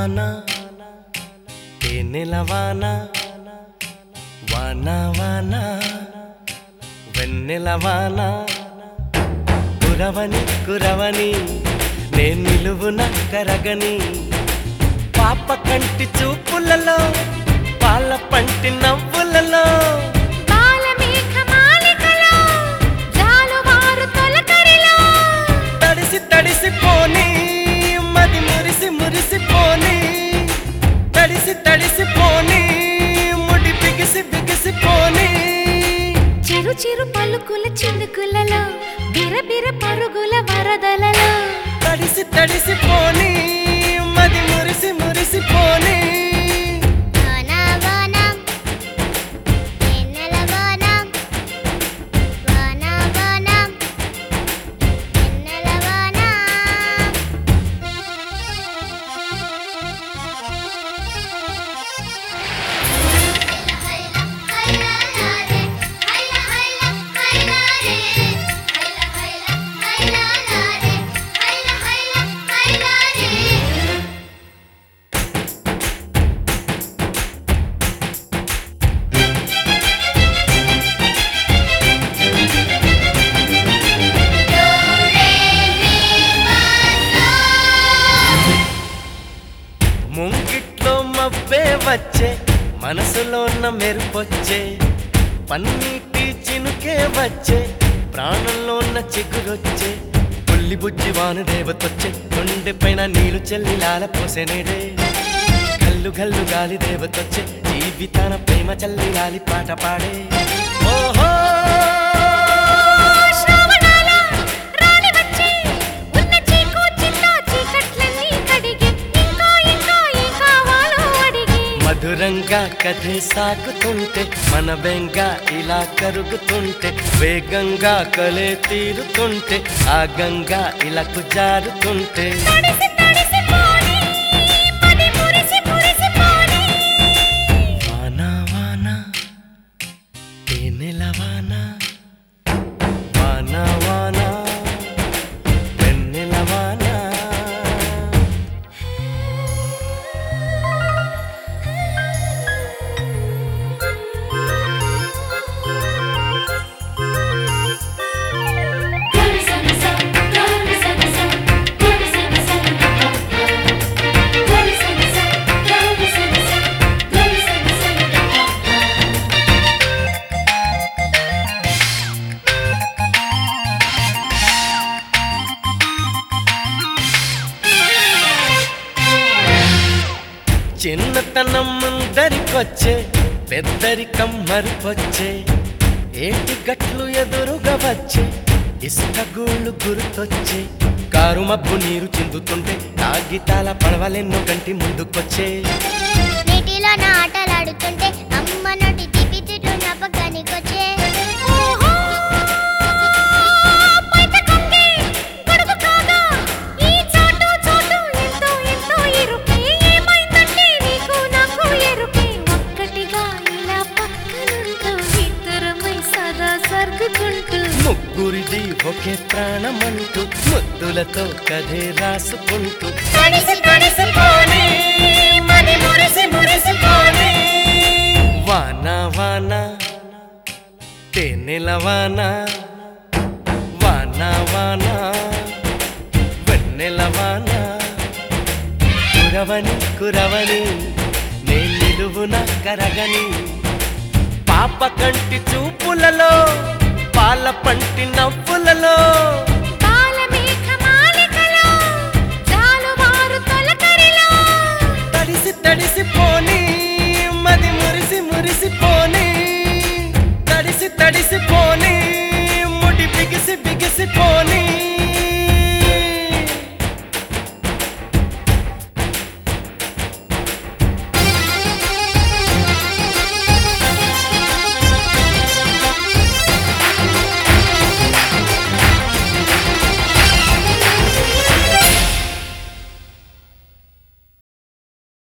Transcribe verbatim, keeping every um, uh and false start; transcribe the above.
వాన తేనెల వాన వాన వాన వెన్నెల వాన కురవని కురవని నే నిలువున కరగని పాప కంటి చూపులలో పాల పంటి నవ్వులలో తడిసి తడిసిపోని మది మురిసి మురిసిపోని తడిసి తడిసిపోని ముడి బిగిసి బిగిసిపోని చిరు చిరు పలుకుల చిందుకులలో బిరబిర పరుగుల వరదలలో తడిసి తడిసిపోని మది మురిసి మురిసిపోని ముంగిట్లో మబ్బే వచ్చే మనసులోన మెరుపొచ్చే పన్నీటి చినుకే వచ్చే ప్రాణంలోన చిగురొచ్చే పుల్లి బుజ్జి వాన దేవతొచ్చే గుండె పైన నీళ్లు చెల్లి లాల పోసెనేడే గల్లు గల్లు గాలి దేవతొచ్చే జీవితాన ప్రేమ చల్లి లాలి పాట పాడే ఓహో మధురంగా కథే సాగుతుంటే మన బెంగ ఇలా కరుగుతుంటే వేగంగా కలే తీరుతుంటే ఆ గంగా ఇలా జారుతుంటే వాన వాన తేనెల వాన వాన వాన వెన్నెల వాన చిన్నతనం ముందరికొచ్చే పెద్దరికం మరుపొచ్చే ఏటి గట్లు ఎదురుగా వచ్చే ఇసుక గూళ్ళు గుర్తొచ్చే కారు మబ్బు నీరు చిందుతుంటే కాగితాల పడవలెన్నో గంటి ముందుకొచ్చే నీటిలో నా ఆటలాడుతుంటే అమ్మ నోటి తిప్పి తిట్టు నా పక్కనికొచ్చే ముగ్గురిది ఒకే ప్రాణమంటూ ముద్దులతో కథే రాసుకుంటూ వాన వాన తేనెల వాన వాన వాన వెన్నెల వాన కురవని కురవని నే నిలువున కరగని పాప కంటి చూపులలో పాల పంటి నవ్వులలో